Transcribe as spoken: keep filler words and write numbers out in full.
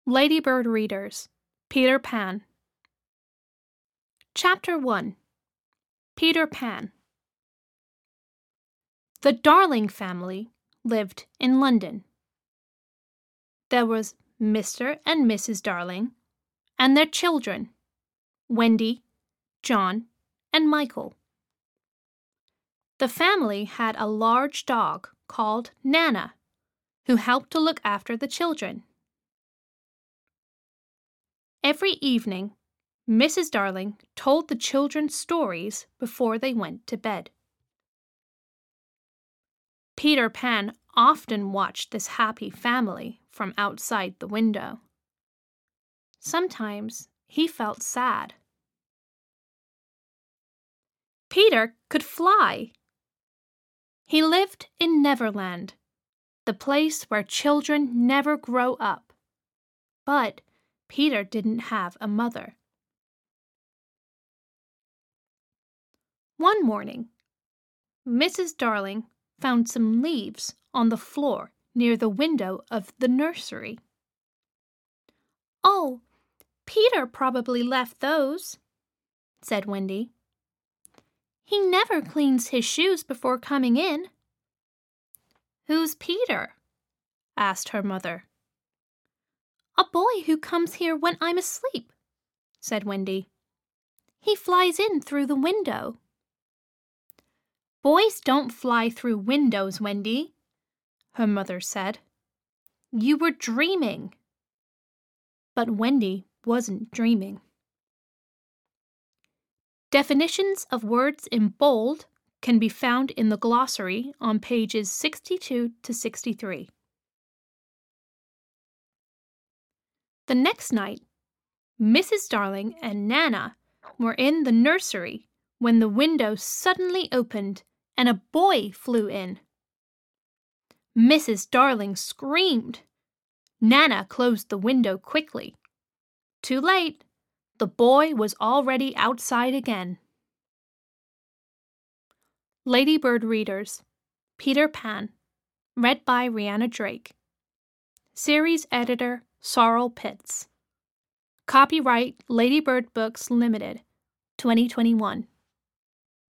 Ladybird Readers, Peter Pan. Chapter one. Peter Pan. The Darling family lived in London. There was Mister and Missus Darling and their children, Wendy, John, and Michael. The family had a large dog called Nana, who helped to look after the children. Every evening, Missus Darling told the children stories before they went to bed. Peter Pan often watched this happy family from outside the window. Sometimes he felt sad. Peter could fly. He lived in Neverland, the place where children never grow up. But Peter didn't have a mother. One morning, Missus Darling found some leaves on the floor near the window of the nursery. "Oh, Peter probably left those," said Wendy. "He never cleans his shoes before coming in." "Who's Peter?" asked her mother. "A boy who comes here when I'm asleep," said Wendy. "He flies in through the window." "Boys don't fly through windows, Wendy," her mother said. "You were dreaming." But Wendy wasn't dreaming. Definitions of words in bold can be found in the glossary on pages sixty-two to sixty-three. The next night, Missus Darling and Nana were in the nursery when the window suddenly opened and a boy flew in. Missus Darling screamed. Nana closed the window quickly. Too late. The boy was already outside again. Ladybird Readers, Peter Pan, read by Rihanna Drake. Series editor, Sorrel Pitts. Copyright Ladybird Books Limited, twenty twenty-one.